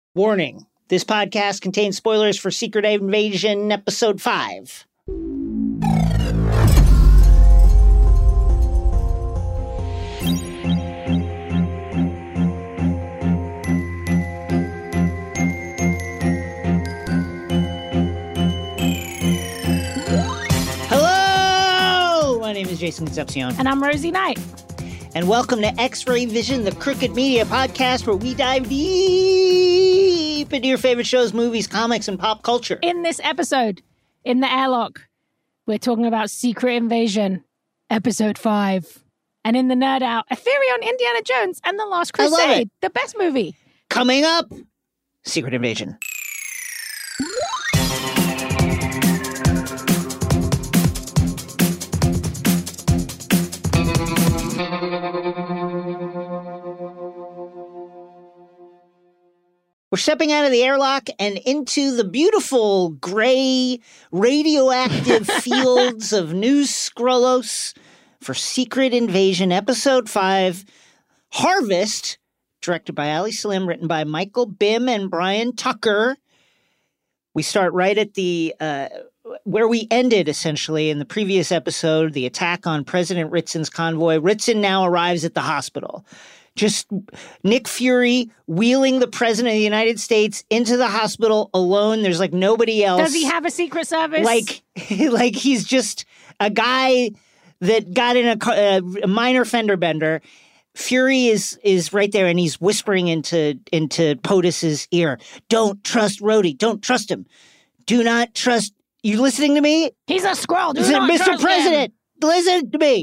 Warning, this podcast contains spoilers for Secret Invasion Episode 5. Hello! My name is Jason Concepcion. And I'm Rosie Knight. And welcome to X-Ray Vision, the Crooked Media podcast, where we dive deep into your favorite shows, movies, comics, and pop culture. In this episode, in the airlock, we're talking about Secret Invasion, Episode 5. And in the Nerd Out, a theory on Indiana Jones and The Last Crusade, the best movie. Coming up, Secret Invasion. We're stepping out of the airlock and into the beautiful gray radioactive fields of New Skrullos for Secret Invasion Episode 5, Harvest, directed by Ali Slim, written by Michael Bim and Brian Tucker. We start right at the where we ended, essentially, in the previous episode, the attack on President Ritzen's convoy. Ritzen now arrives at the hospital. Just Nick Fury wheeling the president of the United States into the hospital alone. There's like nobody else. Does he have a secret service? Like he's just a guy that got in a minor fender bender. Fury is right there, and he's whispering into POTUS's ear. Don't trust Rhodey. Don't trust him. Do not trust. You listening to me? He's a Skrull. Do Listen, not Mr. trust President, him. listen to me.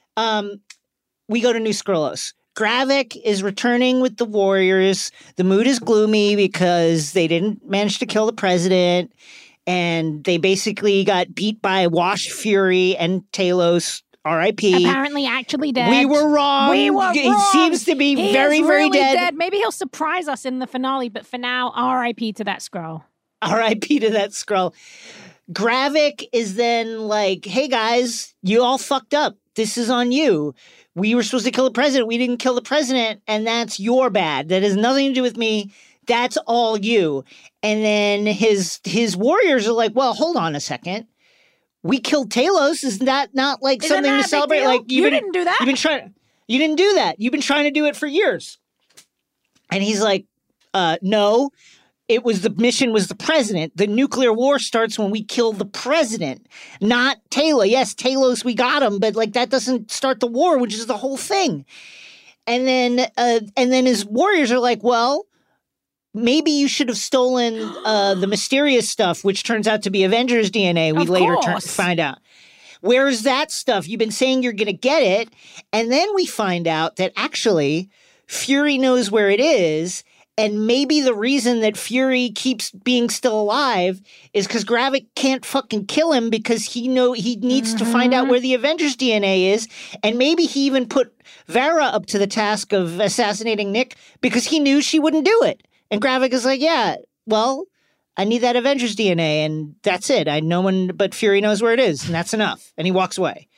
We go to New Skrullos. Gravik is returning with the Warriors. The mood is gloomy because they didn't manage to kill the president, and they basically got beat by Wash Fury and Talos. R.I.P. Apparently actually dead. We were wrong. We were He wrong. seems to be very, very really dead. Maybe he'll surprise us in the finale, but for now, R.I.P. to that Skrull. R.I.P. to that Skrull. Gravik is then like, hey guys, you all fucked up. This is on you. We were supposed to kill the president. We didn't kill the president, and that's your bad. That has nothing to do with me. That's all you. And then his warriors are like, well, hold on a second. We killed Talos. Is that not like Isn't something that to a celebrate? big deal? Like you didn't do that. You didn't do that. You've been trying to do it for years. And he's like, no. The mission was the president. The nuclear war starts when we kill the president, not Talos. Yes, Talos, we got him, but like that doesn't start the war, which is the whole thing. And then his warriors are like, well, maybe you should have stolen the mysterious stuff, which turns out to be Avengers DNA. We later find out. Where's that stuff? You've been saying you're going to get it. And then we find out that actually Fury knows where it is. And maybe the reason that Fury keeps being still alive is because Gravik can't fucking kill him because he needs to find out where the Avengers DNA is. And maybe he even put Vera up to the task of assassinating Nick because he knew she wouldn't do it. And Gravik is like, yeah, well, I need that Avengers DNA, and that's it. No one but Fury knows where it is, and that's enough. And he walks away.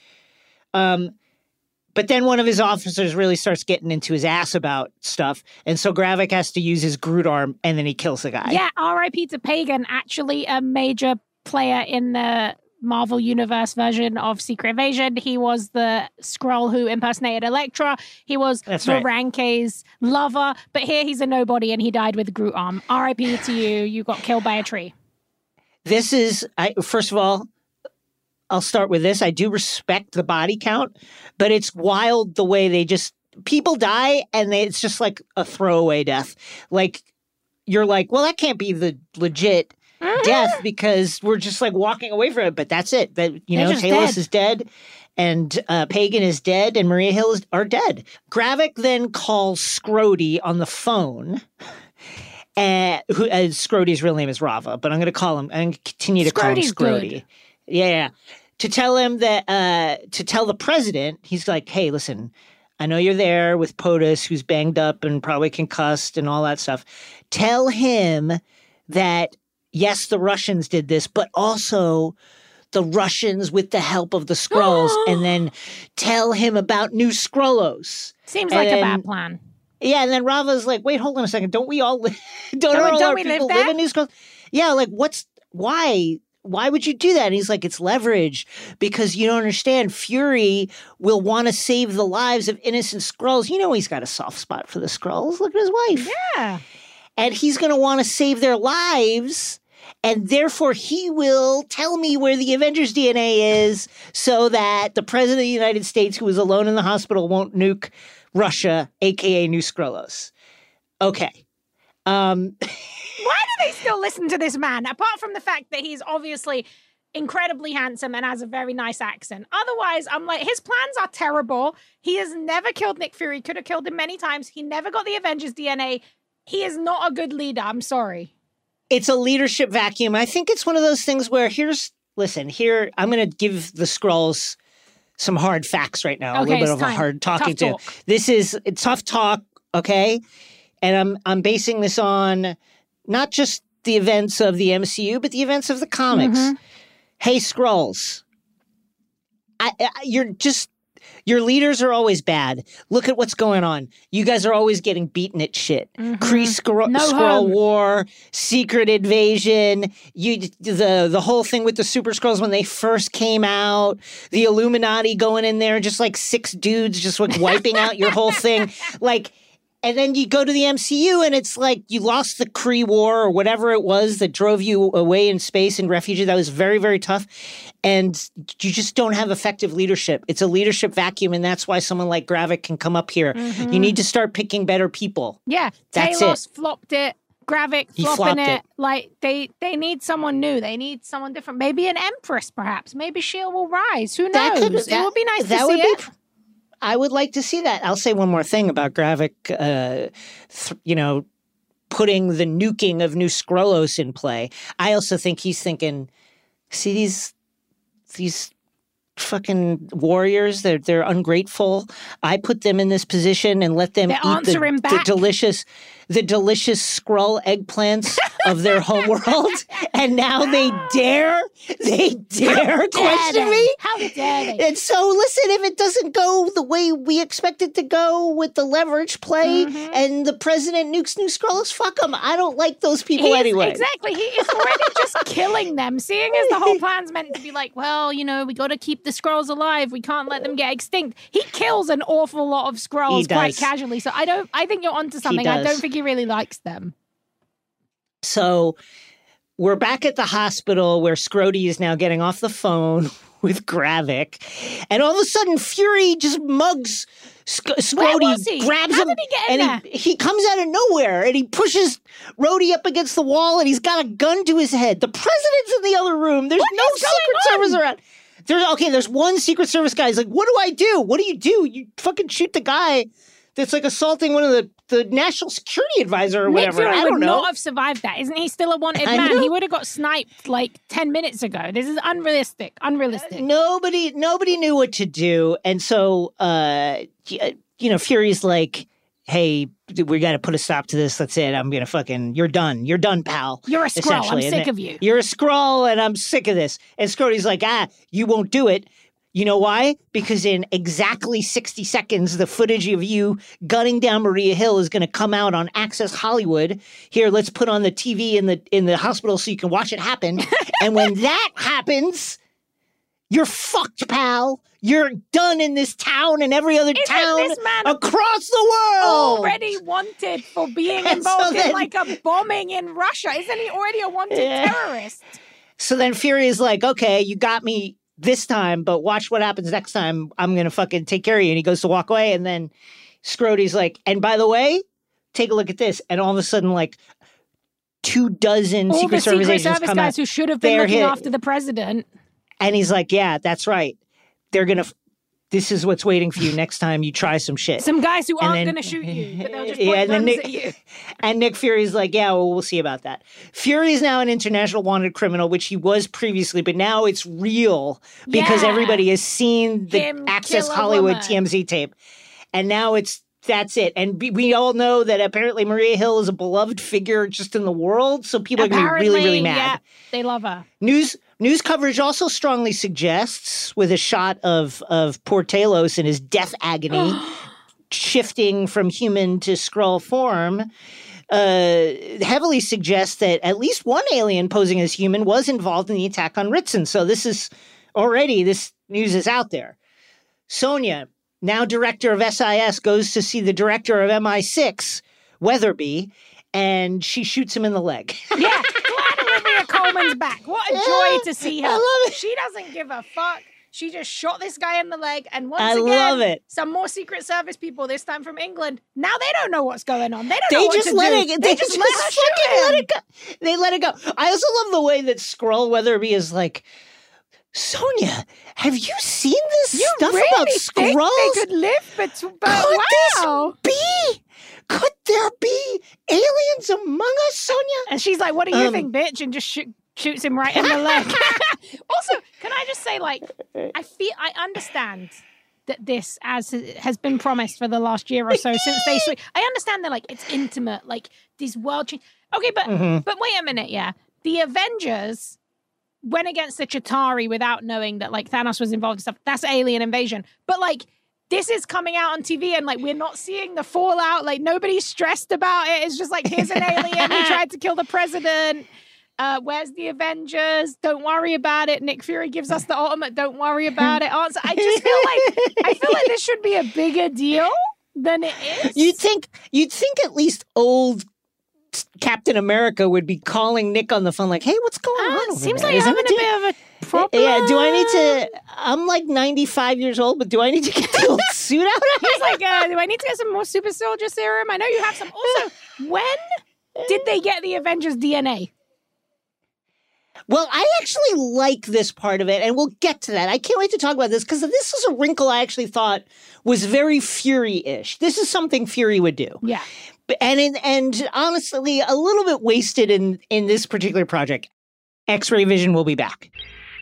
But then one of his officers really starts getting into his ass about stuff. And so Gravik has to use his Groot arm, and then he kills the guy. Yeah, R.I.P. to Pagan, actually a major player in the Marvel Universe version of Secret Invasion. He was the Skrull who impersonated Elektra. He was Ranke's lover. But here he's a nobody, and he died with a Groot arm. R.I.P. to you. You got killed by a tree. This is, first of all, I'll start with this. I do respect the body count, but it's wild the way people die and it's just like a throwaway death. Like, you're like, well, that can't be the legit death because we're just like walking away from it, but that's it. Talos is dead and Pagan is dead and Maria Hill are dead. Gravik then calls Scrody on the phone. Scrody's real name is Rava, but I'm going to continue to call him Scrody. Good. Yeah. To tell him that, to tell the president, he's like, hey, listen, I know you're there with POTUS, who's banged up and probably concussed and all that stuff. Tell him that, yes, the Russians did this, but also the Russians with the help of the Skrulls, and then tell him about New Skrullos. Seems like a bad plan. Yeah, and then Rava's like, wait, hold on a second. Don't we all don't all our people live in New Scrolls? Yeah, like why? Why would you do that? And he's like, it's leverage because you don't understand. Fury will want to save the lives of innocent Skrulls. You know he's got a soft spot for the Skrulls. Look at his wife. Yeah. And he's going to want to save their lives. And therefore, he will tell me where the Avengers DNA is so that the president of the United States, who is alone in the hospital, won't nuke Russia, a.k.a. New Skrullos. Okay. Why do they still listen to this man? Apart from the fact that he's obviously incredibly handsome and has a very nice accent. Otherwise, I'm like, his plans are terrible. He has never killed Nick Fury. Could have killed him many times. He never got the Avengers DNA. He is not a good leader. I'm sorry. It's a leadership vacuum. I think it's one of those things where here, I'm going to give the Skrulls some hard facts right now. Okay, a little bit of a hard talking to. This is tough talk, okay? And I'm basing this on not just the events of the MCU, but the events of the comics. Mm-hmm. Hey, Skrulls, your leaders are always bad. Look at what's going on. You guys are always getting beaten at shit. Mm-hmm. Skrull War, Secret Invasion, the whole thing with the Super Skrulls when they first came out, the Illuminati going in there, just like 6 dudes just like wiping out your whole thing. Like, and then you go to the MCU and it's like you lost the Kree War or whatever it was that drove you away in space and refugee. That was very, very tough. And you just don't have effective leadership. It's a leadership vacuum. And that's why someone like Gravik can come up here. Mm-hmm. You need to start picking better people. Yeah. Talos flopped it. Gravik flopping it. Like they need someone new. They need someone different. Maybe an Empress, perhaps. Maybe S.H.I.E.L.D. will rise. Who knows? It would be nice to see it. I would like to see that. I'll say one more thing about Gravik, putting the nuking of New Skrullos in play. I also think he's thinking, see these fucking warriors, they're ungrateful. I put them in this position and let them eat the delicious Skrull eggplants of their homeworld, and now they dare question me? How dare they? And so, listen, if it doesn't go the way we expect it to go with the leverage play and the president nukes New Skrulls, fuck them. I don't like those people anyway. Exactly. He is already just killing them, seeing as the whole plan's meant to be like, well, we got to keep the Skrulls alive. We can't let them get extinct. He kills an awful lot of Skrulls quite casually. So I think you're onto something. I don't think he really likes them. So we're back at the hospital where Scrody is now getting off the phone with Gravik. And all of a sudden, Fury just mugs Scrody, grabs him, and he comes out of nowhere, and he pushes Rhodey up against the wall, and he's got a gun to his head. The president's in the other room. There's no Secret Service around. There's one Secret Service guy. He's like, what do I do? What do? You fucking shoot the guy that's like assaulting one of the national security advisor or whatever. Nick Fury I don't know. Would not have survived that. Isn't he still a wanted man? He would have got sniped like 10 minutes ago. This is unrealistic. Nobody knew what to do. And so, Fury's like, hey, we got to put a stop to this. That's it. I'm going to you're done. You're done, pal. You're a Skrull. I'm sick of you. You're a Skrull and I'm sick of this. And Scrody's like, you won't do it. You know why? Because in exactly 60 seconds, the footage of you gunning down Maria Hill is going to come out on Access Hollywood. Here, let's put on the TV in the hospital so you can watch it happen. And when that happens, you're fucked, pal. You're done in this town and every other town across the world. Already wanted for being involved in like a bombing in Russia. Isn't he already a wanted terrorist? So then Fury is like, okay, you got me this time, but watch what happens next time. I'm going to fucking take care of you. And he goes to walk away. And then Scrody's like, and by the way, take a look at this. And all of a sudden, like 24 Secret Service agents come guys who should have been looking after the president. And he's like, yeah, that's right. This is what's waiting for you next time you try some shit. Some guys who aren't going to shoot you, but they'll just point guns at you. And Nick Fury's like, yeah, well, we'll see about that. Fury's now an international wanted criminal, which he was previously, but now it's real because everybody has seen the Access Hollywood TMZ tape. And now that's it. And we all know that apparently Maria Hill is a beloved figure just in the world, so people are going to be really, really mad. Yeah, they love her. News coverage also strongly suggests, with a shot of poor Talos in his death agony, shifting from human to Skrull form heavily suggests that at least one alien posing as human was involved in the attack on Ritson. So this news is out there. Sonia, now director of SIS, goes to see the director of MI6, Weatherby, and she shoots him in the leg. Yeah, glad Olivia Colman's back. What a joy to see her. I love it. She doesn't give a fuck. She just shot this guy in the leg, and once I again, love it. Some more Secret Service people, this time from England. Now they don't know what's going on. They don't know what to do. They just let it go. They let it go. I also love the way that Skrull Weatherby is like, Sonia, have you seen this stuff really about think Skrulls? they could live, but wow. Could there be aliens among us, Sonia? And she's like, what do you think, bitch? And just shoots him right in the leg. Also, can I just say, like, I understand that this has been promised for the last year or so since they switched. I understand that, like, it's intimate, like, these world change. Okay, but wait a minute, yeah. The Avengers went against the Chitauri without knowing that, like, Thanos was involved and stuff. That's alien invasion. But, like, this is coming out on TV and, like, we're not seeing the fallout. Like, nobody's stressed about it. It's just like, here's an alien who tried to kill the president. Where's the Avengers? Don't worry about it. Nick Fury gives us the ultimate don't worry about it answer. I just feel like this should be a bigger deal than it is. You'd think at least old Captain America would be calling Nick on the phone like, hey, what's going on over seems there? Like you're having a bit of a problem. Yeah, do I need to, I'm like 95 years old, but do I need to get the old suit out? He's like, do I need to get some more super soldier serum? I know you have some. Also, when did they get the Avengers DNA? Well, I actually like this part of it, and we'll get to that. I can't wait to talk about this, because this is a wrinkle I actually thought was very Fury-ish. This is something Fury would do. Yeah. And honestly, a little bit wasted in this particular project. X-Ray Vision will be back.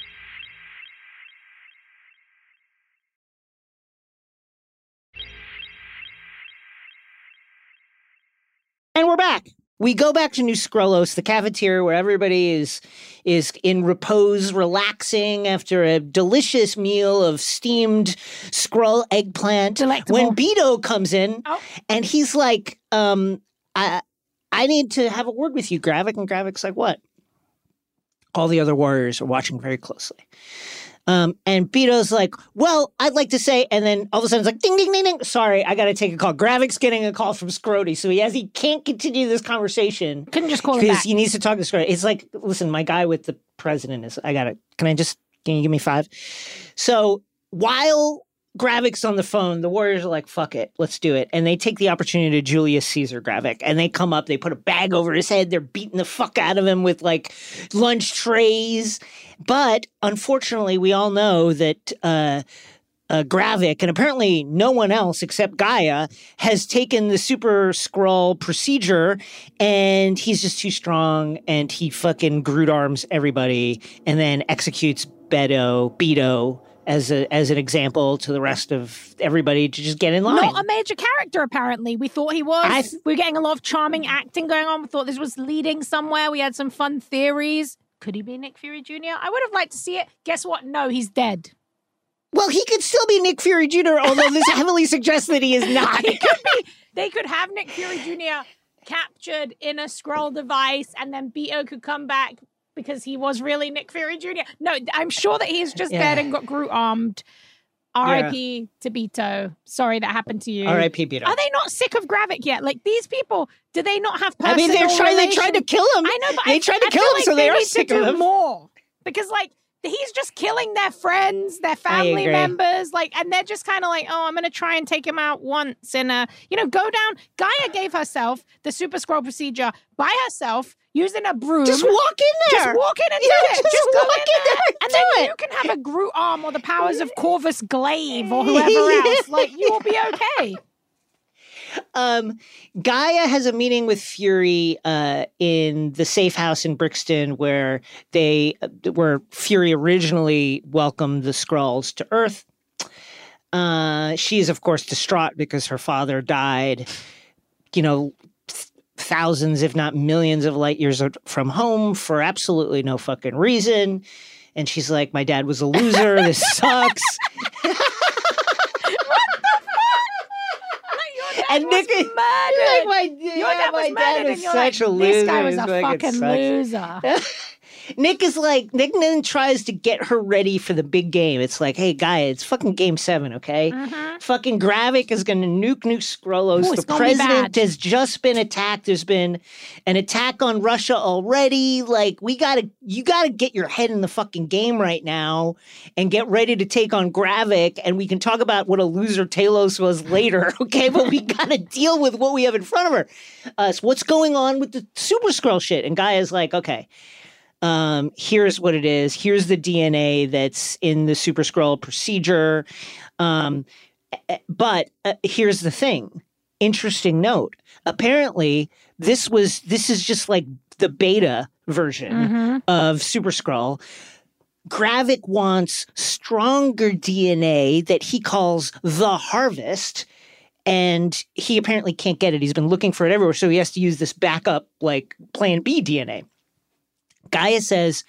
And we're back. We go back to New Skrullos, the cafeteria where everybody is in repose, relaxing after a delicious meal of steamed Skrull eggplant. Delectable. When Beto comes in, and he's like, I need to have a word with you, Gravik. And Gravik's like, what? All the other warriors are watching very closely. And Beto's like, well, I'd like to say, and then all of a sudden it's like, ding, ding, ding, ding. Sorry, I got to take a call. Gravik's getting a call from Scrody. So he can't continue this conversation. Couldn't just call him back. Because he needs to talk to Scrody. It's like, listen, my guy with the president is, can you give me 5? So while Gravik's on the phone, the Warriors are like, fuck it, let's do it. And they take the opportunity to Julius Caesar Gravik. And they come up, they put a bag over his head. They're beating the fuck out of him with like lunch trays. But unfortunately, we all know that Gravik, and apparently no one else except Gaia, has taken the Super Skrull procedure, and he's just too strong, and he fucking Groot arms everybody, and then executes Beto as an example to the rest of everybody to just get in line. Not a major character, apparently. We thought he was. We were getting a lot of charming acting going on. We thought this was leading somewhere. We had some fun theories. Could he be Nick Fury Jr.? I would have liked to see it. Guess what? No, he's dead. Well, he could still be Nick Fury Jr., although this heavily suggests that he is not. He could be. They could have Nick Fury Jr. captured in a Skrull device, and then Beto could come back because he was really Nick Fury Jr. No, I'm sure that he's just dead and got Groot armed. R.I.P. to Beto. Sorry that happened to you. R.I.P. Beto. Are they not sick of Gravik yet? Like, these people, do they not have personal they tried to kill him. I know, but they tried to kill him, like so they are sick of him. More. Because, like, he's just killing their friends, their family members, like, and they're just kind of like, oh, I'm going to try and take him out once and, go down. Gaia gave herself the Super Skrull procedure by herself using a broom. Just walk in there. Just walk in and do it. Just go in there. And then it. You can have a Groot arm or the powers of Corvus Glaive or whoever else. Like, you will be okay. Gaia has a meeting with Fury in the safe house in Brixton where Fury originally welcomed the Skrulls to Earth. She is, of course, distraught because her father died, thousands, if not millions of light years from home for absolutely no fucking reason. And she's like, my dad was a loser. This sucks. and was Nick murdered. Your dad was my dad murdered, was and you're such like, a loser. this guy was a Fucking fucking loser. Nick then tries to get her ready for the big game. It's like, hey, guy, it's fucking game 7, okay? Fucking Gravik is going to nuke Skrullos. The president has just been attacked. There's been an attack on Russia already. Like, you gotta get your head in the fucking game right now and get ready to take on Gravik. And we can talk about what a loser Talos was later, okay? But we gotta deal with what we have in front of her. So what's going on with the Super Skrull shit? And Guy is like, okay. Here's what it is. Here's the DNA that's in the Super Skrull procedure. But here's the thing. Interesting note. Apparently, this is just like the beta version of Super Skrull. Gravik wants stronger DNA that he calls the Harvest. And he apparently can't get it. He's been looking for it everywhere. So he has to use this backup, like, Plan B DNA. Gaia says,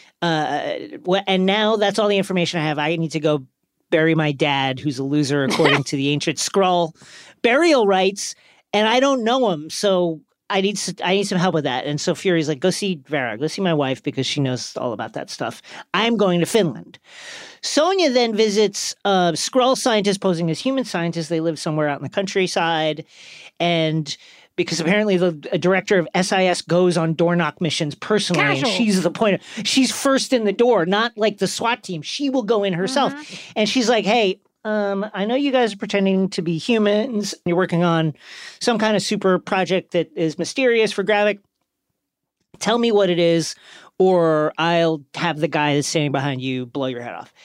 and now that's all the information I have. I need to go bury my dad, who's a loser, according to the ancient Skrull burial rites, and I don't know him, so I need some help with that. And so Fury's like, go see Vera, go see my wife, because she knows all about that stuff. I'm going to Finland. Sonya then visits Skrull scientists posing as human scientists. They live somewhere out in the countryside, and because apparently the director of SIS goes on door knock missions personally. Casual. And she's first in the door, not like the SWAT team. She will go in herself. And she's like, hey, I know you guys are pretending to be humans. You're working on some kind of super project that is mysterious for Gravik. Tell me what it is, or I'll have the guy that's standing behind you blow your head off.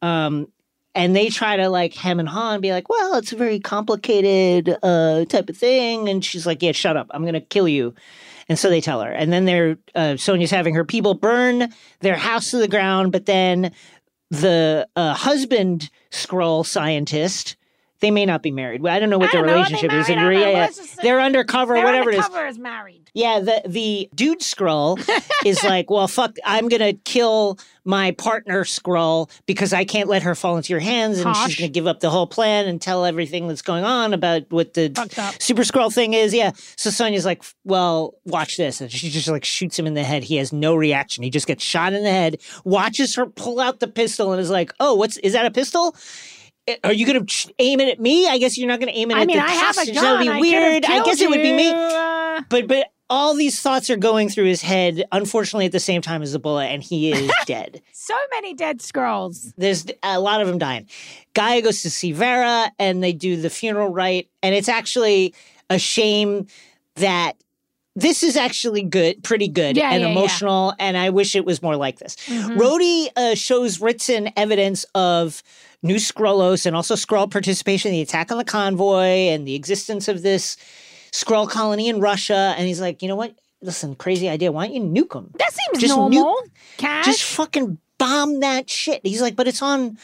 And they try to like hem and haw and be like, well, it's a very complicated type of thing. And she's like, yeah, shut up. I'm going to kill you. And so they tell her. And then Sonya's having her people burn their house to the ground. But then the husband Skrull scientist, they may not be married. I don't know what their relationship is. They're undercover, whatever it is. Undercover is married. Yeah, the dude Skrull is like, well, fuck, I'm going to kill my partner Skrull because I can't let her fall into your hands, and she's going to give up the whole plan and tell everything that's going on about what the Super Skrull thing is. Yeah. So Sonya's like, well, watch this. And she just like shoots him in the head. He has no reaction. He just gets shot in the head, watches her pull out the pistol and is like, oh, is that a pistol? Are you going to aim it at me? I guess you're not going to aim it at the hostage. That would be weird. I guess it would be me. But all these thoughts are going through his head, unfortunately, at the same time as the bullet, and he is dead. So many dead Skrulls. There's a lot of them dying. Gaia goes to see Vera, and they do the funeral rite, and it's actually a shame that this is actually pretty good and emotional, and I wish it was more like this. Rhodey shows Ritson evidence of new Skrullos and also Skrull participation in the attack on the convoy and the existence of this Skrull colony in Russia. And he's like, you know what? Listen, crazy idea. Why don't you nuke them? That seems normal. Just fucking bomb that shit. He's like, but it's on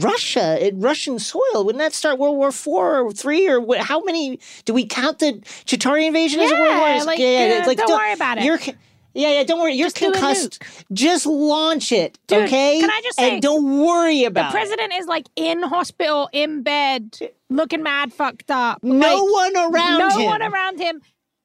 Russian soil. Wouldn't that start World War IV or III? Or how many? Do we count the Chitauri invasion as a World War? Don't worry about it. Don't worry. You're concussed. Just launch it, dude, okay? Can I just say, and don't worry about it. The president is like in hospital, in bed, looking mad fucked up. No one around him.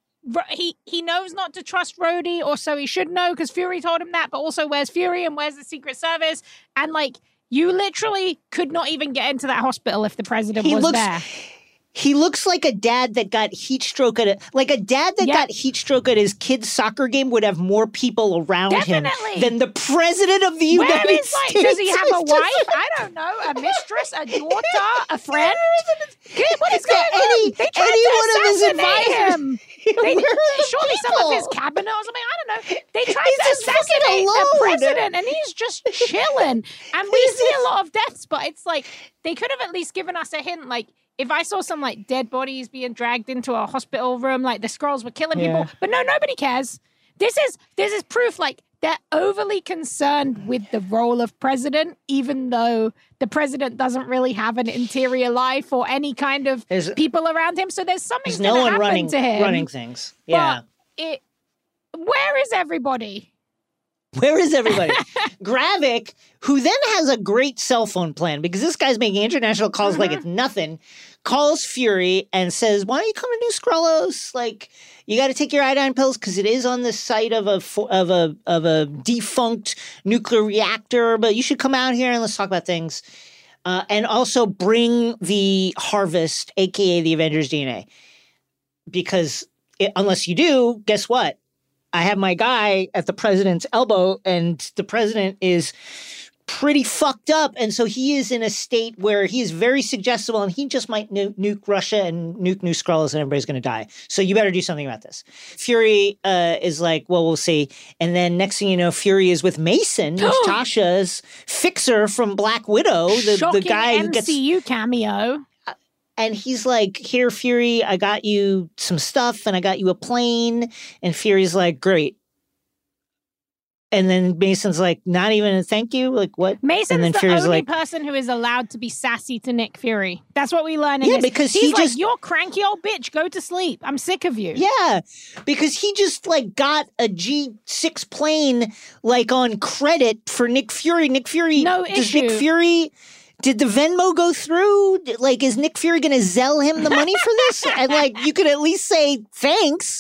He knows not to trust Rhodey, or so he should know, because Fury told him that, but also where's Fury and where's the Secret Service? And like, you literally could not even get into that hospital if the president was there. He looks like a dad that got heat stroke at got heat stroke at his kid's soccer game would have more people around him than the president of the United States. Does he have a wife? I don't know. A mistress, a daughter, a friend? What is going on? They tried to assassinate him. Surely some of his cabinet or something. I don't know. They tried to assassinate the president, and he's just chilling. And we see a lot of deaths, but it's like they could have at least given us a hint. Like, if I saw some like dead bodies being dragged into a hospital room, like the Skrulls were killing people, but no, nobody cares. This is proof like they're overly concerned with the role of president, even though the president doesn't really have an interior life or any kind of people around him. So there's something going to happen to him. Running things. Yeah. But where is everybody? Where is everybody? Gravik, who then has a great cell phone plan because this guy's making international calls like it's nothing, calls Fury and says, why don't you come to New Skrullos? Like, you got to take your iodine pills because it is on the site of a defunct nuclear reactor, but you should come out here and let's talk about things. And also bring the harvest, a.k.a. the Avengers DNA. Because unless you do, guess what? I have my guy at the president's elbow, and the president is pretty fucked up. And so he is in a state where he is very suggestible, and he just might nuke Russia and nuke New Skrullos, and everybody's going to die. So you better do something about this. Fury is like, well, we'll see. And then next thing you know, Fury is with Mason, Tasha's fixer from Black Widow, the guy who gets MCU cameo. And he's like, here, Fury, I got you some stuff and I got you a plane. And Fury's like, great. And then Mason's like, not even a thank you? Like, what? Mason's the Fury's only person who is allowed to be sassy to Nick Fury. That's what we learn in this. Because he's like, you're cranky old bitch. Go to sleep. I'm sick of you. Yeah, because he just, like, got a G6 plane, like, on credit for Nick Fury. Nick Fury... No issue. Nick Fury... Did the Venmo go through? Like, is Nick Fury going to Zell him the money for this? And, like, you could at least say thanks.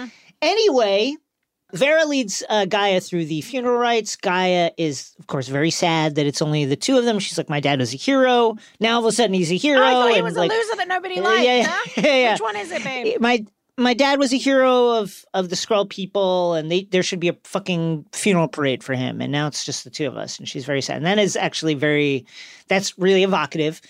Anyway, Vera leads Gaia through the funeral rites. Gaia is, of course, very sad that it's only the two of them. She's like, my dad was a hero. Now, all of a sudden, he's a hero. I thought he was a loser that nobody liked. Yeah. Which one is it, babe? My dad was a hero of the Skrull people, and there should be a fucking funeral parade for him. And now it's just the two of us, and she's very sad. And that is actually that's really evocative.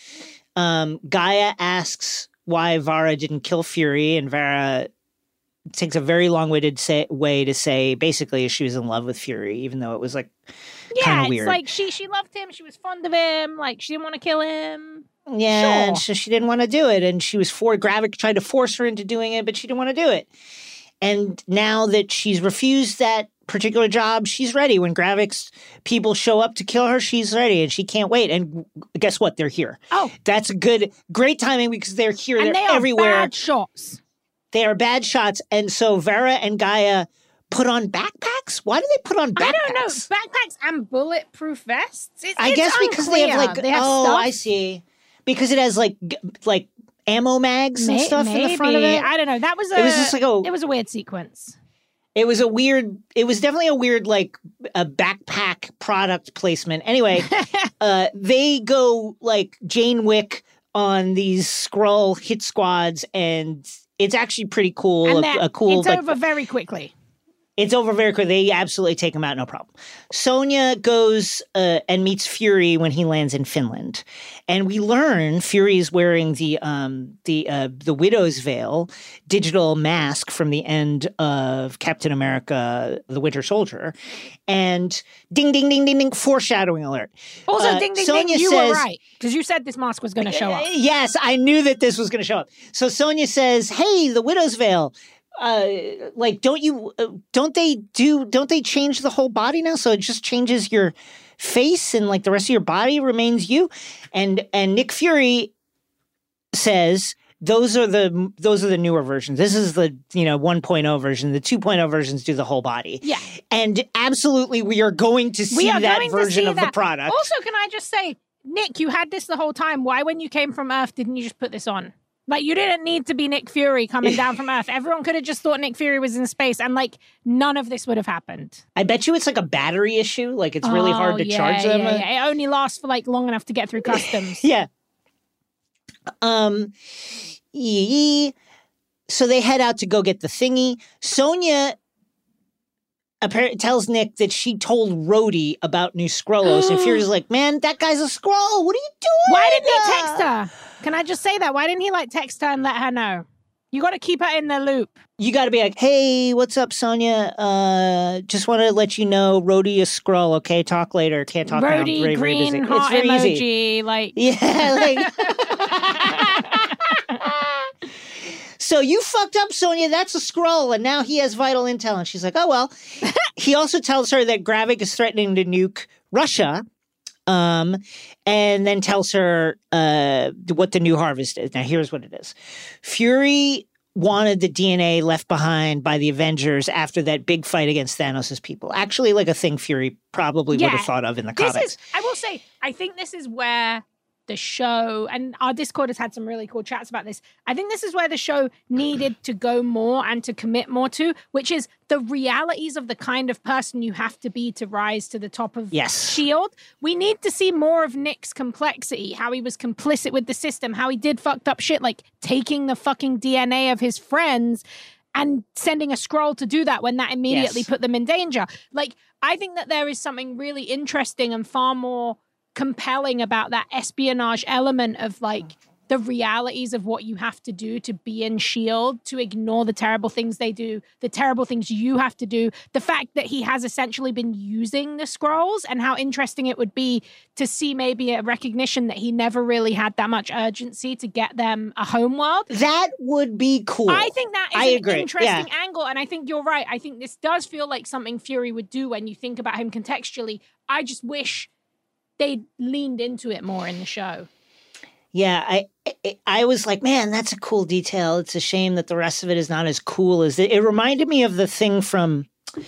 Gaia asks why Vara didn't kill Fury, and Vara takes a very long-winded way to say basically she was in love with Fury, even though it was like kind of weird. Yeah, it's like she loved him, she was fond of him, like she didn't want to kill him. Yeah, sure. And so she didn't want to do it. And she was Gravik tried to force her into doing it, but she didn't want to do it. And now that she's refused that particular job, she's ready. When Gravik's people show up to kill her, she's ready and she can't wait. And guess what? They're here. Oh. That's great timing because they're here. And they're everywhere. Bad shots. They are bad shots. And so Vera and Gaia put on backpacks? Why do they put on backpacks? I don't know. Backpacks and bulletproof vests? I guess because they have they have stuff. I see. Because it has like ammo mags and stuff in the front of it. I don't know. It was a weird sequence. It was definitely a weird, like, a backpack product placement. Anyway, they go like Jane Wick on these Skrull hit squads, and it's actually pretty cool. It's over very quickly. It's over very quickly. They absolutely take him out, no problem. Sonya goes and meets Fury when he lands in Finland, and we learn Fury is wearing the Widow's Veil digital mask from the end of Captain America: The Winter Soldier, and ding ding ding ding ding, foreshadowing alert. Also, ding ding Sonya ding, you were right because you said this mask was going to show up. Yes, I knew that this was going to show up. So Sonya says, "Hey, the Widow's Veil." Don't they change the whole body now? So it just changes your face and like the rest of your body remains you. And Nick Fury says those are the newer versions. This is the 1.0 version. The 2.0 versions do the whole body. Yeah. And absolutely we are going to see that version of the product. Also, can I just say, Nick, you had this the whole time. Why, when you came from Earth, didn't you just put this on? Like, you didn't need to be Nick Fury coming down from Earth. Everyone could have just thought Nick Fury was in space, and, like, none of this would have happened. I bet you it's, like, a battery issue. Like, it's really hard to charge them. Yeah. It only lasts for, like, long enough to get through customs. Yeah. So they head out to go get the thingy. Sonya tells Nick that she told Rhodey about New Skrullos, and Fury's like, man, that guy's a Skrull. What are you doing? Why didn't he text her? Can I just say that? Why didn't he, like, text her and let her know? You got to keep her in the loop. You got to be like, hey, what's up, Sonya? Just want to let you know, Rhodey is Skrull, okay? Talk later. Can't talk now. Rhodey, green, heart emoji, easy. Like... Yeah, like... So you fucked up, Sonya. That's a Skrull, and now he has vital intel. And she's like, oh, well. He also tells her that Gravik is threatening to nuke Russia, and then tells her what the new harvest is. Now, here's what it is. Fury wanted the DNA left behind by the Avengers after that big fight against Thanos' people. Actually, like a thing Fury probably would have thought of in the comics. I will say, I think this is where the show, and our Discord has had some really cool chats about this. I think this is where the show needed to go more and to commit more to, which is the realities of the kind of person you have to be to rise to the top of S.H.I.E.L.D. We need to see more of Nick's complexity, how he was complicit with the system, how he did fucked up shit, like taking the fucking DNA of his friends and sending a Skrull to do that when that immediately put them in danger. Like, I think that there is something really interesting and far more compelling about that espionage element of like the realities of what you have to do to be in S.H.I.E.L.D., to ignore the terrible things they do, the terrible things you have to do, the fact that he has essentially been using the Skrulls, and how interesting it would be to see maybe a recognition that he never really had that much urgency to get them a homeworld. That would be cool. I think that is an interesting angle, and I think you're right. I think this does feel like something Fury would do when you think about him contextually. I just wish they leaned into it more in the show. Yeah, I was like, man, that's a cool detail. It's a shame that the rest of it is not as cool as it. It reminded me of the thing from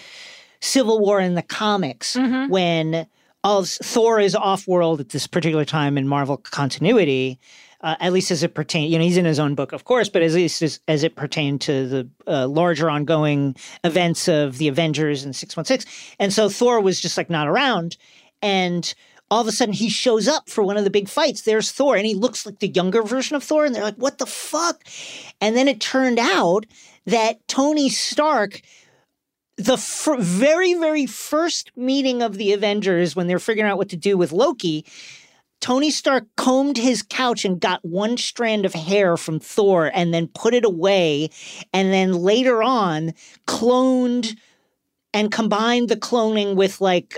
Civil War in the comics when Thor is off-world at this particular time in Marvel continuity, at least as it pertains, he's in his own book, of course, but at least as it pertained to the larger ongoing events of the Avengers in 616. And so Thor was just like not around, and all of a sudden, he shows up for one of the big fights. There's Thor, and he looks like the younger version of Thor. And they're like, what the fuck? And then it turned out that Tony Stark, the very, very first meeting of the Avengers, when they're figuring out what to do with Loki, Tony Stark combed his couch and got one strand of hair from Thor and then put it away. And then later on, cloned and combined the cloning with like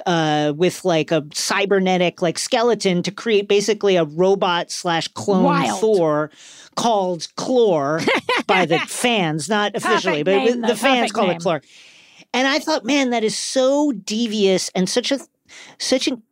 a cybernetic like skeleton to create basically a robot / clone Thor called Clor by the fans, not officially, but the fans call it Clor. And I thought, man, that is so devious and such an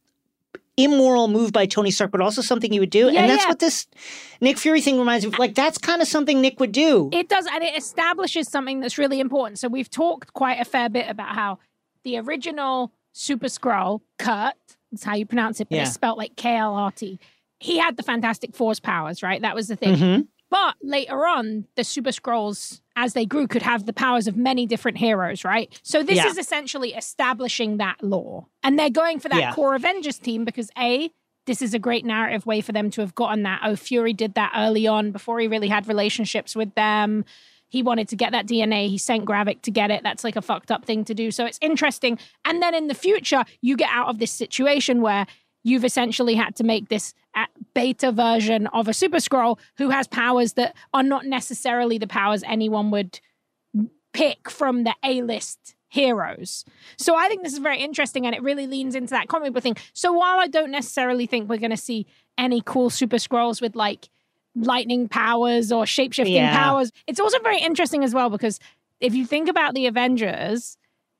immoral move by Tony Stark, but also something he would do. And that's what this Nick Fury thing reminds me of. Like, that's kind of something Nick would do. It does, and it establishes something that's really important. So we've talked quite a fair bit about how the original Super Skrull, Kurt, that's how you pronounce it, but it's spelled like KLRT. He had the Fantastic Force powers, right? That was the thing. But later on, the Super Skrulls, as they grew, could have the powers of many different heroes, right? So this is essentially establishing that lore. And they're going for that core Avengers team because, A, this is a great narrative way for them to have gotten that. Oh, Fury did that early on before he really had relationships with them. He wanted to get that DNA. He sent Gravik to get it. That's like a fucked up thing to do. So it's interesting. And then in the future, you get out of this situation where you've essentially had to make this beta version of a Super Skrull who has powers that are not necessarily the powers anyone would pick from the A-list heroes. So I think this is very interesting, and it really leans into that comic book thing. So while I don't necessarily think we're going to see any cool Super Skrulls with like lightning powers or shape-shifting powers, it's also very interesting as well because if you think about the Avengers,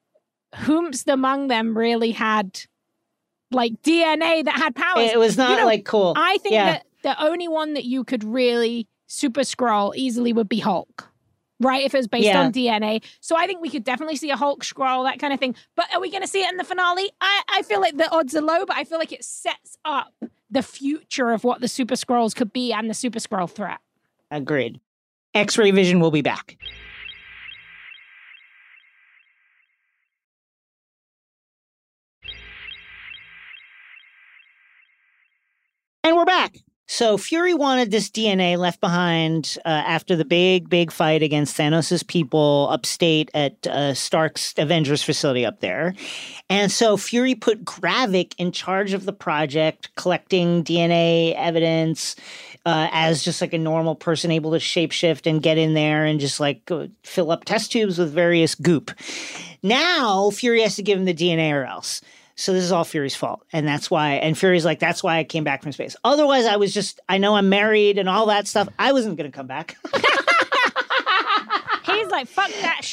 whomst among them really had like DNA that had powers? It was not like cool. I think that the only one that you could really Super Skrull easily would be Hulk, right? If it was based on DNA. So I think we could definitely see a Hulk Skrull, that kind of thing. But are we going to see it in the finale? I feel like the odds are low, but I feel like it sets up the future of what the Super Skrulls could be and the Super Skrull threat. Agreed. X-Ray Vision will be back. And we're back. So Fury wanted this DNA left behind after the big fight against Thanos' people upstate at Stark's Avengers facility up there. And so Fury put Gravik in charge of the project, collecting DNA evidence as just like a normal person able to shapeshift and get in there and just like fill up test tubes with various goop. Now Fury has to give him the DNA or else. So this is all Fury's fault. And that's why, and Fury's like, that's why I came back from space. Otherwise, I know I'm married and all that stuff. I wasn't going to come back. He's like, fuck that shit.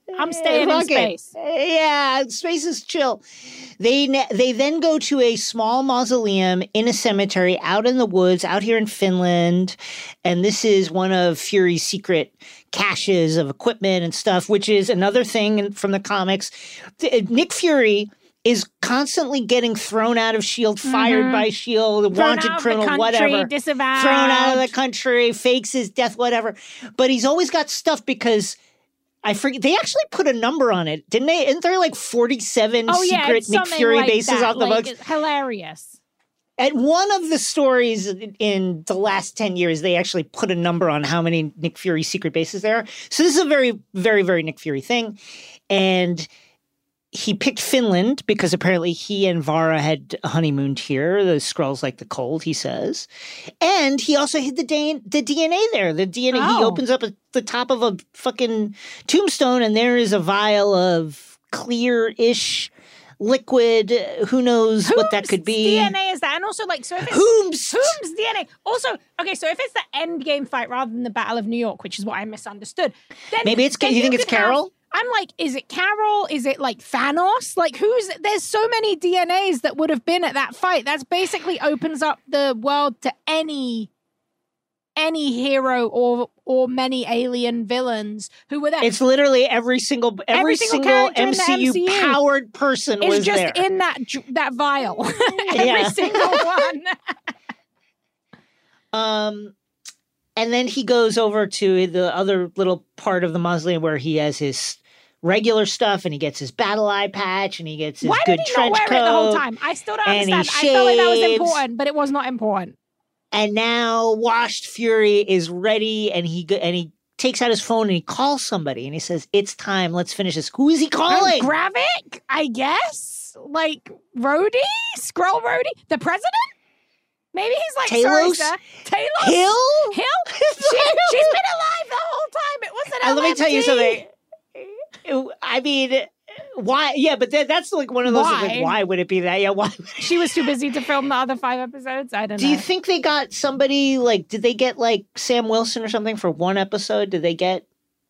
I'm staying in space. Yeah, space is chill. They then go to a small mausoleum in a cemetery out in the woods, out here in Finland. And this is one of Fury's secret caches of equipment and stuff, which is another thing from the comics. Nick Fury is constantly getting thrown out of S.H.I.E.L.D., fired by S.H.I.E.L.D., wanted criminal, whatever. Disavowed. Thrown out of the country, fakes his death, whatever. But he's always got stuff because I forget. They actually put a number on it, didn't they? Isn't there like 47 secret Nick Fury bases off the books? Hilarious. At one of the stories in the last 10 years, they actually put a number on how many Nick Fury secret bases there are. So this is a very, very, very Nick Fury thing. And he picked Finland because apparently he and Vara had honeymooned here. The Skrulls like the cold, he says. And he also hid the DNA there. The DNA, he opens up at the top of a fucking tombstone and there is a vial of clear-ish liquid. Who knows what that could be? DNA is that? And also, like, so if it's Whom's DNA. Also, okay, so if it's the end game fight rather than the Battle of New York, which is what I misunderstood, then maybe it's. You think it's Carol? I'm like, is it Carol? Is it like Thanos? Like, there's so many DNAs that would have been at that fight. That's basically opens up the world to any hero or many alien villains who were there. It's literally every single MCU powered person was just there. In that vial. Every single one. And then he goes over to the other little part of the mausoleum where he has his regular stuff and he gets his battle eye patch and he gets his good trench coat. Why did he not wear it the whole time? I still don't understand. I felt like that was important, but it was not important. And now Washed Fury is ready and he takes out his phone and he calls somebody and he says, "It's time. Let's finish this." Who is he calling? Gravik, I guess. Like Rhodey? Skrull Rhodey? The president? Maybe he's like, Talos? Sorry, sir. Talos? Hill? She's been alive the whole time. It wasn't LMT. Let me tell you something. I mean, why? Yeah, but that's like one of those. Like, why would it be that? Yeah, why? She was too busy to film the other 5 episodes. I don't know. Do you think they got somebody like? Did they get like Sam Wilson or something for one episode? Did they get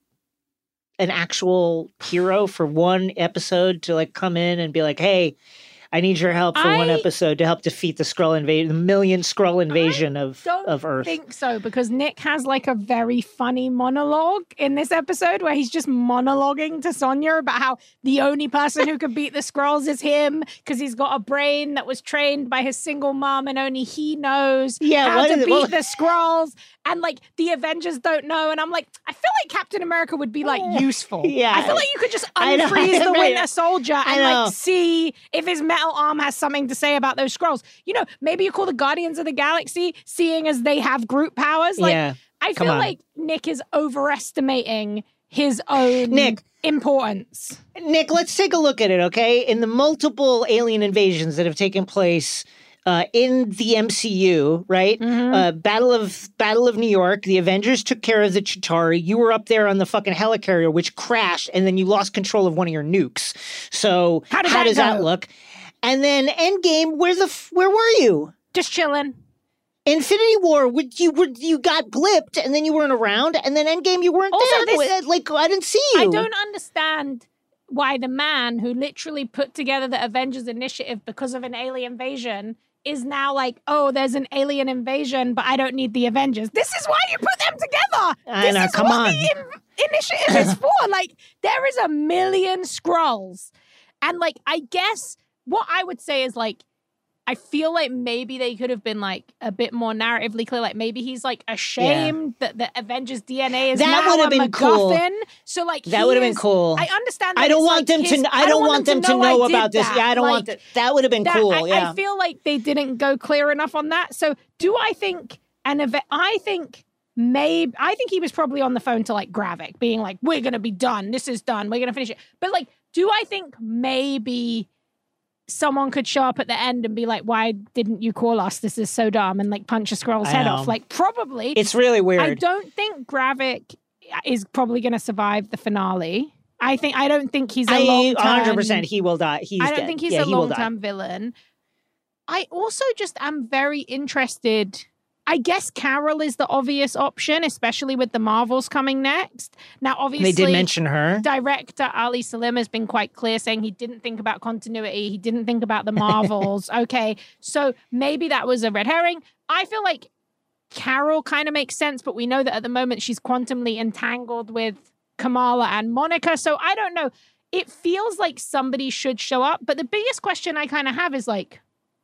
an actual hero for one episode to like come in and be like, "Hey, I need your help for one episode to help defeat the Skrull invasion, the million Skrull invasion of Earth"? I think so, because Nick has like a very funny monologue in this episode where he's just monologuing to Sonya about how the only person who can beat the Skrulls is him because he's got a brain that was trained by his single mom and only he knows how to beat the Skrulls. And like the Avengers don't know. And I'm like, I feel like Captain America would be like useful. Yeah. I feel like you could just unfreeze the Winter Soldier and like see if his metal arm has something to say about those Skrulls. You know, maybe you call the Guardians of the Galaxy, seeing as they have group powers. Like, I feel like Nick is overestimating his own importance. Nick, let's take a look at it, okay? In the multiple alien invasions that have taken place in the MCU, right? Mm-hmm. Battle of New York. The Avengers took care of the Chitauri. You were up there on the fucking helicarrier, which crashed, and then you lost control of one of your nukes. So how does that look? And then Endgame. Where were you? Just chilling. Infinity War. You got blipped, and then you weren't around, and then Endgame you weren't there. Like I didn't see you. I don't understand why the man who literally put together the Avengers Initiative because of an alien invasion is now like, oh, there's an alien invasion, but I don't need the Avengers. This is why you put them together. This is what the initiative is for. Like, there is a million Skrulls. And like, I guess what I would say is like, I feel like maybe they could have been like a bit more narratively clear. Like maybe he's like ashamed that the Avengers DNA is now a MacGuffin. Cool. So like that would have been cool. I understand. That I don't want them to. I don't want them to know about this. Yeah, I don't want that. That would have been cool. I feel like they didn't go clear enough on that. So do I think I think he was probably on the phone to like Gravik, being like, "We're gonna be done. This is done. We're gonna finish it." But like, do I think maybe someone could show up at the end and be like, "Why didn't you call us? This is so dumb," and like punch a Skrull's head off? Like, probably. It's really weird. I don't think Gravik is probably going to survive the finale. I don't think he's a long-term... 100% he will die. I don't think he's a long-term villain. I also just am very interested I guess Carol is the obvious option, especially with the Marvels coming next. Now, obviously, they did mention her. Director Ali Salim has been quite clear, saying he didn't think about continuity. He didn't think about the Marvels. Okay, so maybe that was a red herring. I feel like Carol kind of makes sense, but we know that at the moment she's quantumly entangled with Kamala and Monica. So I don't know. It feels like somebody should show up. But the biggest question I kind of have is like,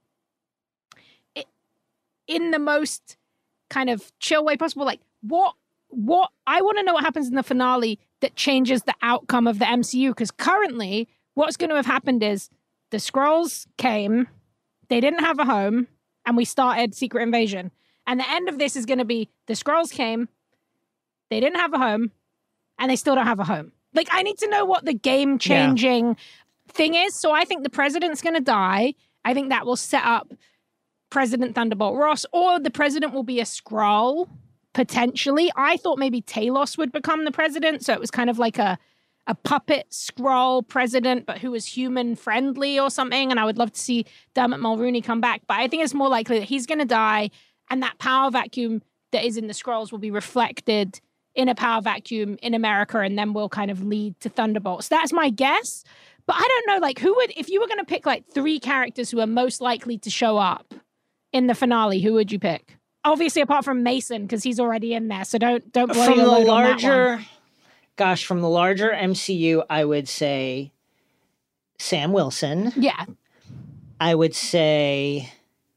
in the most kind of chill way possible, like what I want to know what happens in the finale that changes the outcome of the MCU. Because currently what's going to have happened is the Skrulls came, they didn't have a home, and we started Secret Invasion. And the end of this is going to be the Skrulls came, they didn't have a home, and they still don't have a home. Like, I need to know what the game-changing thing is. So I think the president's going to die. I think that will set up President Thunderbolt Ross, or the president will be a Skrull, potentially. I thought maybe Talos would become the president, so it was kind of like a puppet Skrull president, but who was human-friendly or something, and I would love to see Dermot Mulroney come back. But I think it's more likely that he's going to die, and that power vacuum that is in the Skrulls will be reflected in a power vacuum in America, and then will kind of lead to Thunderbolts. That's my guess. But I don't know, like, who would, if you were going to pick like 3 characters who are most likely to show up in the finale, who would you pick? Obviously, apart from Mason, because he's already in there. So don't blow from your the load larger, on that one. Gosh, from the larger MCU, I would say Sam Wilson. Yeah. I would say,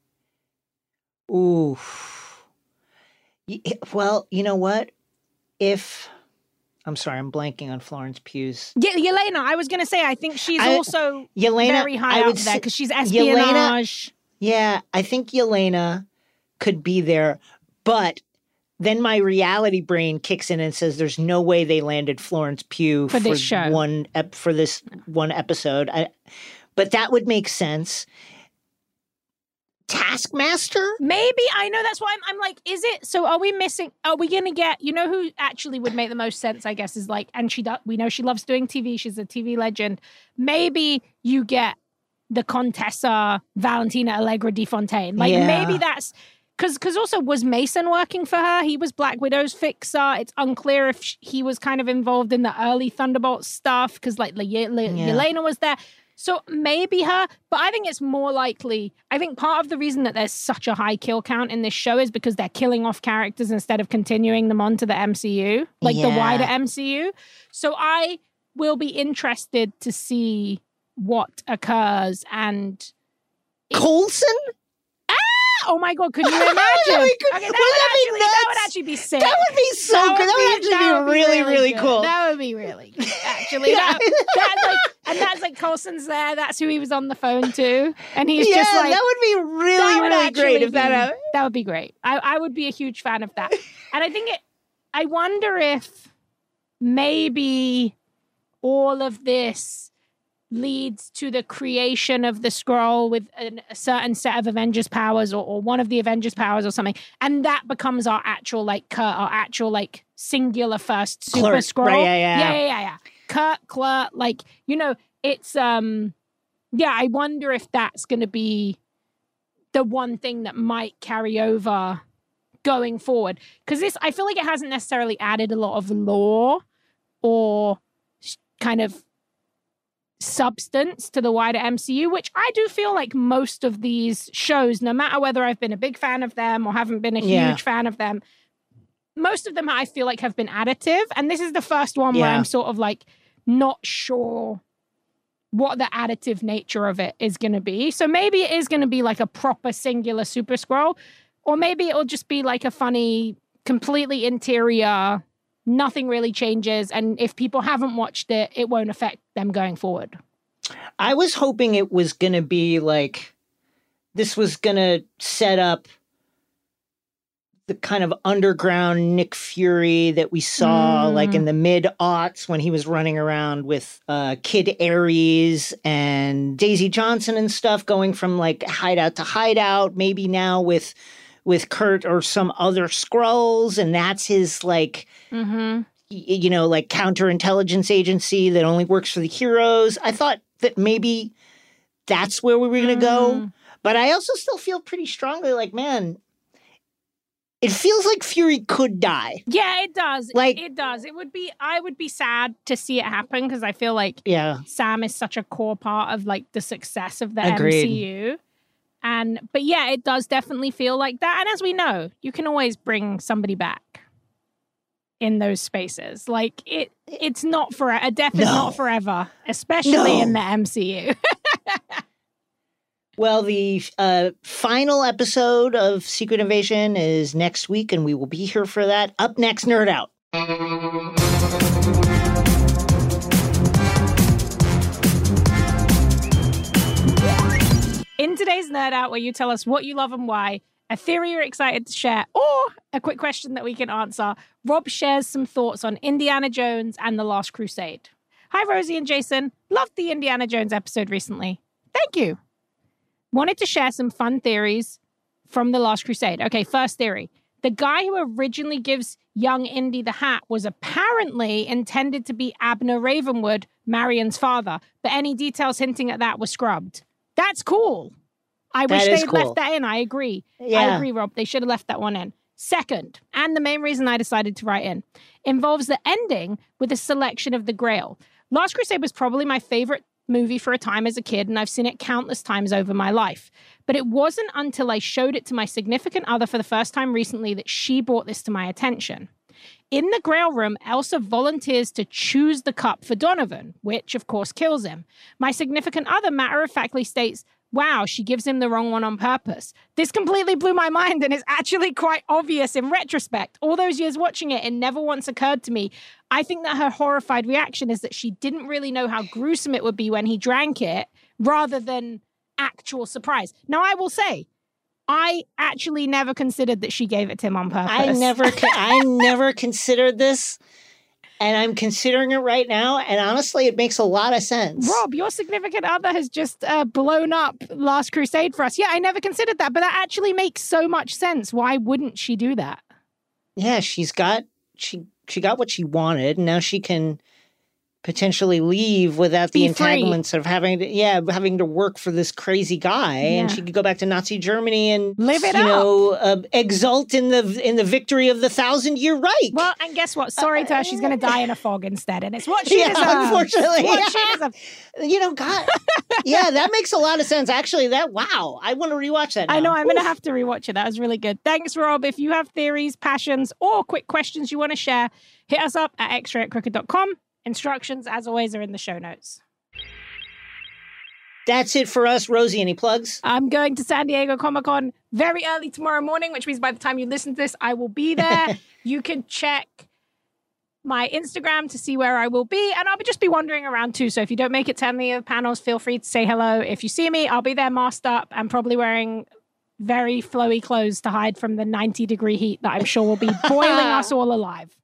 ooh. Well, you know what? I'm sorry, I'm blanking on Florence Pugh's. Yeah, Yelena. I was going to say, I think she's also very high up there because she's espionage. Yeah, I think Yelena could be there, but then my reality brain kicks in and says there's no way they landed Florence Pugh for this show. For this one episode. But that would make sense. Taskmaster? Maybe. I know, that's why I'm like, is it? So are we missing? Are we going to get, you know who actually would make the most sense, I guess, is like, and we know she loves doing TV. She's a TV legend. Maybe you get the Contessa Valentina Allegra de Fontaine. Like, maybe that's, because also, was Mason working for her? He was Black Widow's fixer. It's unclear if he was kind of involved in the early Thunderbolt stuff, because like Yelena was there. So maybe her, but I think it's more likely. I think part of the reason that there's such a high kill count in this show is because they're killing off characters instead of continuing them onto the MCU, like the wider MCU. So I will be interested to see what occurs. And Coulson? Oh my God, could you imagine? That would actually be sick. That would be so good. That would actually be really, really cool. That would be really good, actually. That's like Coulson's there. That's who he was on the phone to. And he's just like... that would be really great if that happened. That would be great. I would be a huge fan of that. And I think I wonder if maybe all of this leads to the creation of the Skrull with a certain set of Avengers powers or one of the Avengers powers or something. And that becomes our actual like singular first super Clerk. Skrull. Right, yeah. Clerk, like, you know, it's, I wonder if that's going to be the one thing that might carry over going forward. Because I feel like it hasn't necessarily added a lot of lore or kind of substance to the wider MCU, which I do feel like most of these shows, no matter whether I've been a big fan of them or haven't been a huge fan of them, most of them I feel like have been additive. And this is the first one where I'm sort of like not sure what the additive nature of it is going to be. So maybe it is going to be like a proper singular Super Skrull, or maybe it'll just be like a funny, completely interior, nothing really changes, and if people haven't watched it, it won't affect them going forward. I was hoping it was going to be like, this was going to set up the kind of underground Nick Fury that we saw like in the mid-aughts when he was running around with Kid Aries and Daisy Johnson and stuff, going from like hideout to hideout, maybe now with Kurt or some other Skrulls, and that's his like, you know, like counterintelligence agency that only works for the heroes. I thought that maybe that's where we were going to go, but I also still feel pretty strongly like, man, It feels like Fury could die. Yeah, it does. Like, it does. I would be sad to see it happen because I feel like Sam is such a core part of like the success of the MCU. But yeah, it does definitely feel like that. And as we know, you can always bring somebody back in those spaces. Like it's not forever. A death is not forever, especially in the MCU. Well, the final episode of Secret Invasion is next week, and we will be here for that. Up next, Nerd Out. In today's Nerd Out, where you tell us what you love and why, a theory you're excited to share, or a quick question that we can answer, Rob shares some thoughts on Indiana Jones and The Last Crusade. Hi, Rosie and Jason. Loved the Indiana Jones episode recently. Thank you. Wanted to share some fun theories from The Last Crusade. Okay, first theory. The guy who originally gives young Indy the hat was apparently intended to be Abner Ravenwood, Marion's father, but any details hinting at that were scrubbed. That's cool. I wish they'd left that in. I agree. Yeah. I agree, Rob. They should have left that one in. Second, and the main reason I decided to write in, involves the ending with a selection of the Grail. Last Crusade was probably my favorite movie for a time as a kid, and I've seen it countless times over my life. But it wasn't until I showed it to my significant other for the first time recently that she brought this to my attention. In the Grail room, Elsa volunteers to choose the cup for Donovan, which of course kills him. My significant other matter-of-factly states, wow, she gives him the wrong one on purpose. This completely blew my mind and is actually quite obvious in retrospect. All those years watching it, it never once occurred to me. I think that her horrified reaction is that she didn't really know how gruesome it would be when he drank it, rather than actual surprise. Now, I will say, I actually never considered that she gave it to him on purpose. I never considered this. And I'm considering it right now, and honestly, it makes a lot of sense. Rob, your significant other has just blown up Last Crusade for us. Yeah, I never considered that, but that actually makes so much sense. Why wouldn't she do that? Yeah, she got what she wanted, and now she can potentially leave without the entanglements of having to work for this crazy guy, and she could go back to Nazi Germany and live it up. Exult in the victory of the 1,000-year Reich. Well, and guess what? Sorry to her, she's going to die in a fog instead, and it's what she deserves. Unfortunately, God, that makes a lot of sense. Actually, wow, I want to rewatch that now. I know, I'm going to have to rewatch it. That was really good. Thanks, Rob. If you have theories, passions, or quick questions you want to share, hit us up at xray@crooked.com. Instructions, as always, are in the show notes. That's it for us. Rosie, any plugs? I'm going to San Diego Comic-Con very early tomorrow morning, which means by the time you listen to this, I will be there. You can check my Instagram to see where I will be, and I'll just be wandering around too. So if you don't make it to any of the panels, feel free to say hello. If you see me, I'll be there masked up and probably wearing very flowy clothes to hide from the 90-degree heat that I'm sure will be boiling us all alive.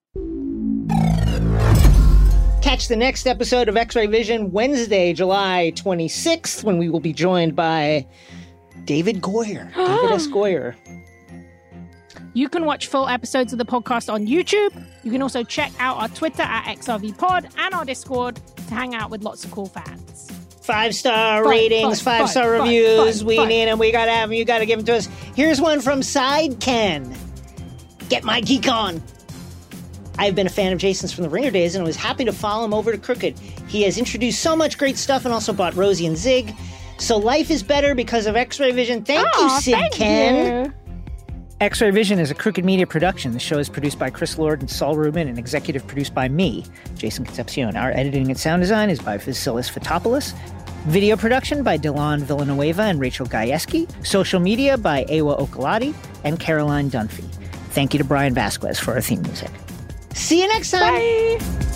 Catch the next episode of X-Ray Vision Wednesday, July 26th, when we will be joined by David Goyer. David S. Goyer. You can watch full episodes of the podcast on YouTube. You can also check out our Twitter at XRVPod and our Discord to hang out with lots of cool fans. 5-star ratings, 5-star reviews. We need them. We got to have them. You got to give them to us. Here's one from Side Ken. Get my geek on. I've been a fan of Jason's from the Ringer days and was happy to follow him over to Crooked. He has introduced so much great stuff and also bought Rosie and Zig. So life is better because of X-Ray Vision. Thank you, Sid Ken. You. X-Ray Vision is a Crooked Media production. The show is produced by Chris Lord and Saul Rubin and executive produced by me, Jason Concepcion. Our editing and sound design is by Vasilis Fotopoulos. Video production by Dylan Villanueva and Rachel Gajewski. Social media by Ewa Okalati and Caroline Dunphy. Thank you to Brian Vasquez for our theme music. See you next time. Bye.